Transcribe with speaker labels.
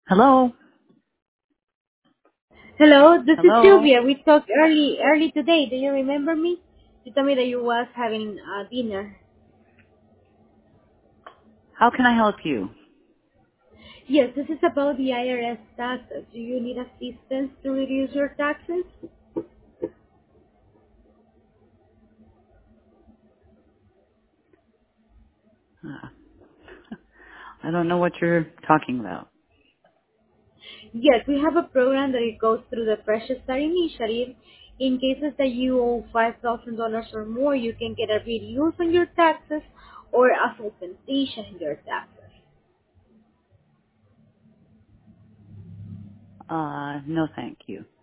Speaker 1: Hello?
Speaker 2: Hello, this is
Speaker 1: Hello?
Speaker 2: Sylvia. We talked early today. Do you remember me? You told me that you was having dinner.
Speaker 1: How can I help you?
Speaker 2: Yes, this is about the IRS taxes. Do you need assistance to reduce your taxes?
Speaker 1: Uh, I don't know what you're talking about.
Speaker 2: Yes, we have a program that it goes through the Precious Start Initiative. In cases that you owe $5,000 or more, you can get a reduce on your taxes or a compensation in your taxes.
Speaker 1: No thank you.